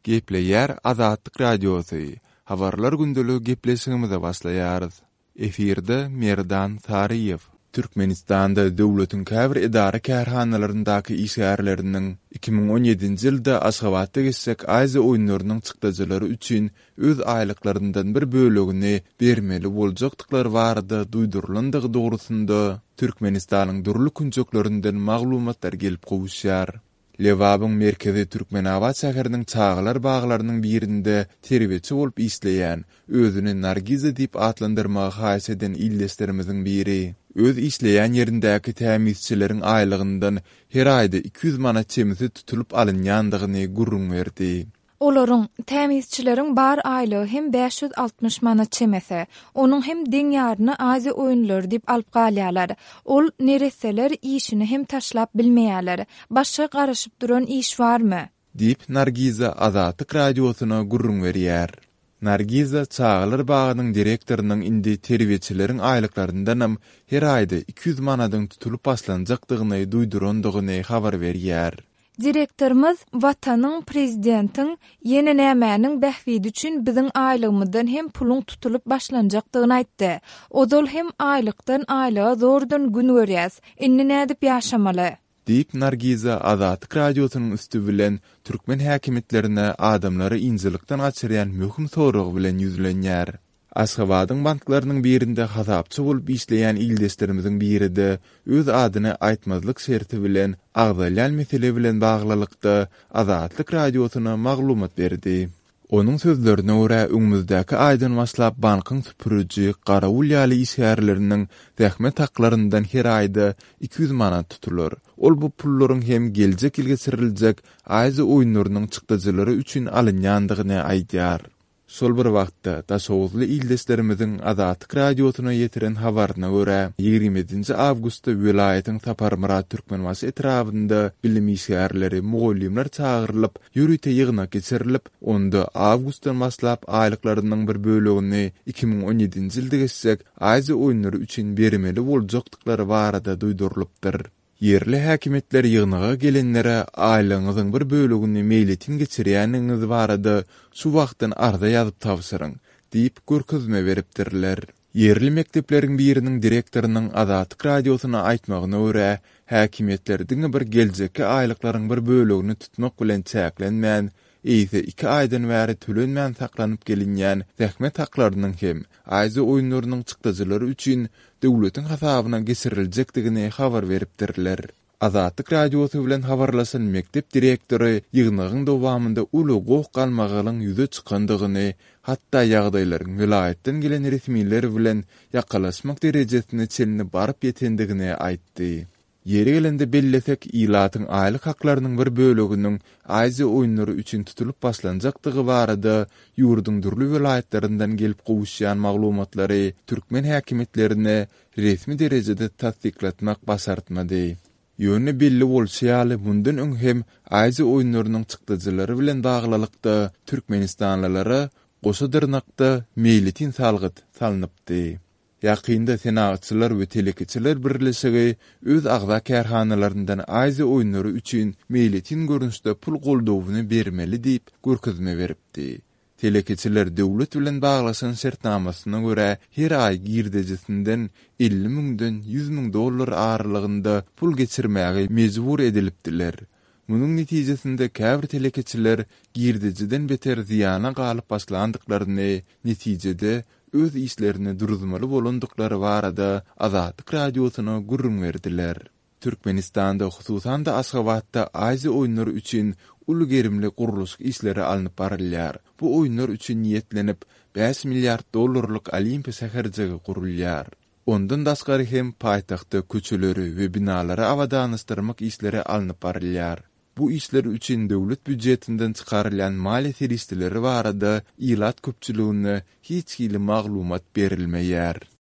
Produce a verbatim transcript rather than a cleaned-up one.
Gepleýär Azatlyk Radiosu. Habarlar gündölügi gepleşigimize başlaýarys. Efirde Merdan Sariýew. Türkmenistanda döwletiň käbir idara kärhanalaryndaki işgärleriniň iki bin on ýedinji ýylda Aşgabatda geçsek Aýza oýunlarynyň çykdyjylary üçin öz aýlyklaryndan bir bölegini bermeli boljakdyklary barada duýdurulandygy dogrusynda Türkmenistanyň durly künçeklerinden maglumatlar gelip gowuşýar. Lewabyň merkezi Türkmenabad şäheriniň çağlar baglarynyň birinde terbiýetçi bolup işleýän, özüni Nargiza diýip atlandyrmagy haýys eden illeslerimiziň biri. Öz işleýän ýerindäki tämizçileriň aýlygyndan her aýda iki yüz manat çemisi tutulup alynýandygyny gurrun berdi. Olaryň tämizçileriň bar aýlygy hem beş yüz altmış manat çemese, onuň hem deňýaryny Aýza oýunlary diýip alyp galýarlar. Ol nereseler işini hem taşlap bilmeýärler. Başga garaşyp duran iş barmy? Diýip Nargiza Azatlyk Radiosyna gurrun berýär. Nargiza Çağlar bagynyň direktorynyň indi terbiýetçileriň aýlyklaryndan her aýda iki yüz manatyň tutulup başlanjakdygyny duýdurandygyny habar berýär. Direktorymyz watanyň prezidentiň ýene nämäniň bähwidi üçin biziň aýlygymyzdan hem puluň tutulup başlanjakdygyny aýtdy. Odol hem aýlykdan aýlyga zordan gün görýäs. Inni nädip ýaşamaly? Diýip Nargiza Azatlyk Radiosynyň üstü bilen türkmen häkimetlerine adamlary injilikden açyrýan möhüm soragy bilen ýüzlenýär. Aşgabatyň banklarynyň birinde hasapçy bolup işleýän ildeslerimiziň biride öz adyny aýtmazlyk şerti bilen agdaýlan mesele bilen baglylykda Azatlyk Radiosyna maglumat berdi. Onun sözlerine görä öňümüzdäki aýdan başlap bankyň süpürüji garawul ýaly işgärleriniň zähmet haklaryndan her aýda iki yüz manat tutulur. Ol bu pullaryň hem geljek ýyl geçiriljek Aýza oýunlarynyň çykdyjylary üçin alynýandygyny aýdýar. Sol bir wagtda taşowuzly ildeslerimiziň Azatlyk Radiosyna ýetiren habaryna görä ýygrimiňji awgustda welaýatyň Taparmurat Türkmenbaşy etrafynda bilim işgärleri, mugallimler çağırılıp, ýürüýte ýygyna geçirilip, onda awgustdan başlap aýlyklarynyň bir bölegini iki bin on ýedinji ýylda geçsek Aýza oýunlary üçin bermeli boljakdyklary barada duýdurulypdyr. Yerli häkimetler ýygynaga gelenlere aýlygyňyzyň bir bölegini meýletin geçirýäniňiz barada şu wagtdan arda ýazyp tapşyryň diýip görkezme beripdirler. Yerli mektepleriň biriniň direktorynyň Azatlyk Radiosyna aýtmagyna görä, häkimetler diňe bir geljekki aýlyklaryň bir bölegini tutmak bilen çäklenmän, eýse iki aýdan bäri tölenmän saklanyp gelinýän zähmet haklarynyň hem Aýza oýunlarynyň çykdyjylary üçin döwletiň hasabyna geçiriljekdigini habar beripdirler. Azatlyk Radiosy bilen habarlaşan mektep direktory ýygnagyň dowamında uly gow galmagynyň ýüze çykandygyny, hatda ýagdaýlaryň welaýatdan gelen resmiler bilen ýakalaşmak derejesine çelini baryp ýetendigini aýtdy. Yeri gelende bellesek ilatyň aýlyk haklarynyň bir böleginiň Aýza oýunlary üçin tutulup başlanjakdygy barada ýurduň durly welaýatlaryndan gelip gowuşýan maglumatlary türkmen häkimetlerine resmi derejede tasdiklatmak başartmady. Ýöne belli bolsaýaly bundan öň hem Aýza oýunlarynyň çykdyjylary bilen baglylykda türkmenistanlylara goşa dyrnakda meýletin salgyt salnypdy. Ýakynda senagatçylar we telekiçiler birleşigi öz agza kärhanalaryndan Aýza oýunlary üçin meýletin görünüşde pul goldawyny bermeli diýip görkezme beripdi. Telekiçiler döwlet bilen baglaşan şertnamasyna görä her aý girdejisinden elli miňden yüz miň dollar aralygynda pul geçirmäge mejbur edilipdiler. Munyň netijesinde käbir telekiçiler girdejiden beter ziýana galyp başlandyklaryny, netijede öz işlerini duruzmaly bolandyklary barada Azatlyk Radiosyna gurrun berdiler. Türkmenistanda, hususan da Aşgabatda Aýza oýunlary üçin uly gerimli guruluş işleri alınıp barylýar. Bu oýunlar üçin niýetlenip beş milliard dollarlyk olimpiýa şäherjigi gurulýar. Ondan daşgary hem paýtagtda köçeleri we binalary awadanystyrmak işleri alınıp barylýar. Bu işler üçin döwlet büdjetinden çykarılan mali serişleri barada ilat köpçüligine hiç hili maglumat berilmeýär.